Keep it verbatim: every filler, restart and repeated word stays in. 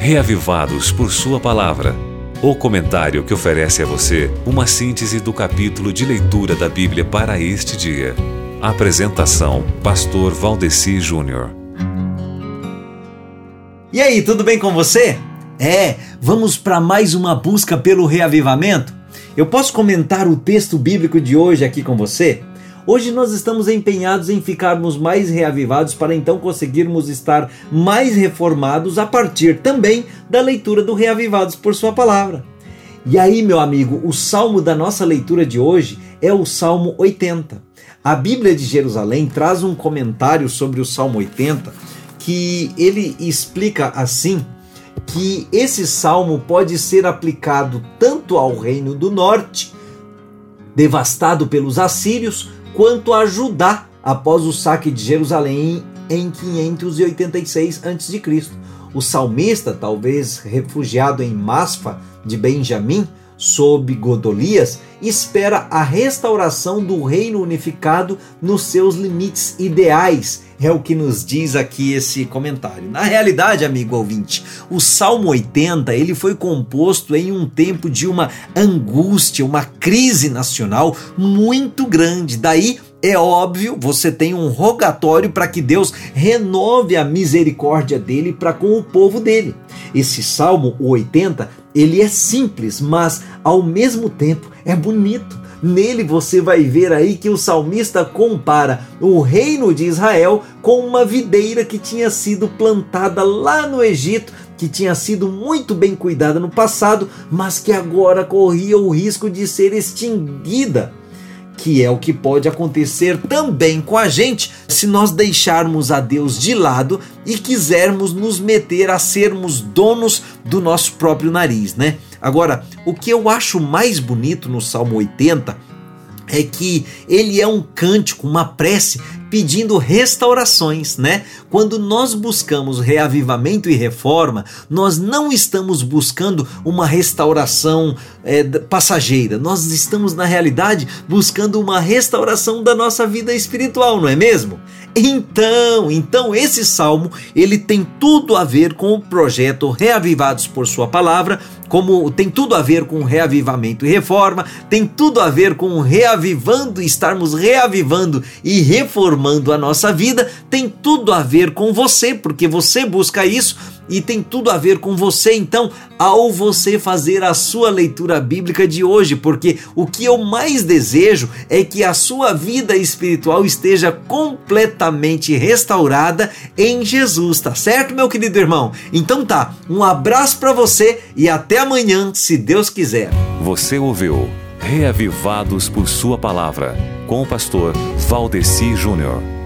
Reavivados por Sua Palavra. O comentário que oferece a você uma síntese do capítulo de leitura da Bíblia para este dia. Apresentação: Pastor Valdeci Júnior. E aí, tudo bem com você? É, vamos para mais uma busca pelo reavivamento? Eu posso comentar o texto bíblico de hoje aqui com você? Hoje nós estamos empenhados em ficarmos mais reavivados para então conseguirmos estar mais reformados a partir também da leitura do Reavivados por Sua Palavra. E aí, meu amigo, o salmo da nossa leitura de hoje é o Salmo oitenta. A Bíblia de Jerusalém traz um comentário sobre o Salmo oitenta que ele explica assim, que esse salmo pode ser aplicado tanto ao reino do norte, devastado pelos assírios, quanto a Judá após o saque de Jerusalém em quinhentos e oitenta e seis antes de Cristo. O salmista, talvez refugiado em Masfa de Benjamim, sob Godolias, espera a restauração do reino unificado nos seus limites ideais. É o que nos diz aqui esse comentário. Na realidade, amigo ouvinte, o Salmo oitenta ele foi composto em um tempo de uma angústia, uma crise nacional muito grande. Daí, é óbvio, você tem um rogatório para que Deus renove a misericórdia dele para com o povo dele. Esse Salmo, o oitenta, ele é simples, mas ao mesmo tempo é bonito. Nele você vai ver aí que o salmista compara o reino de Israel com uma videira que tinha sido plantada lá no Egito, que tinha sido muito bem cuidada no passado, mas que agora corria o risco de ser extinguida. Que é o que pode acontecer também com a gente se nós deixarmos a Deus de lado e quisermos nos meter a sermos donos do nosso próprio nariz, né? Agora, o que eu acho mais bonito no Salmo oitenta é que ele é um cântico, uma prece pedindo restaurações, né? Quando nós buscamos reavivamento e reforma, nós não estamos buscando uma restauração é, passageira, nós estamos na realidade buscando uma restauração da nossa vida espiritual, não é mesmo? Então, então esse salmo, ele tem tudo a ver com o projeto Reavivados por Sua Palavra, como tem tudo a ver com reavivamento e reforma, tem tudo a ver com reavivando, estarmos reavivando e reformando a nossa vida, tem tudo a ver com você, porque você busca isso e tem tudo a ver com você, então, ao você fazer a sua leitura bíblica de hoje, porque o que eu mais desejo é que a sua vida espiritual esteja completamente restaurada em Jesus, tá certo, meu querido irmão? Então tá, um abraço para você e até amanhã, se Deus quiser. Você ouviu Reavivados por Sua Palavra, com o pastor Valdeci Júnior.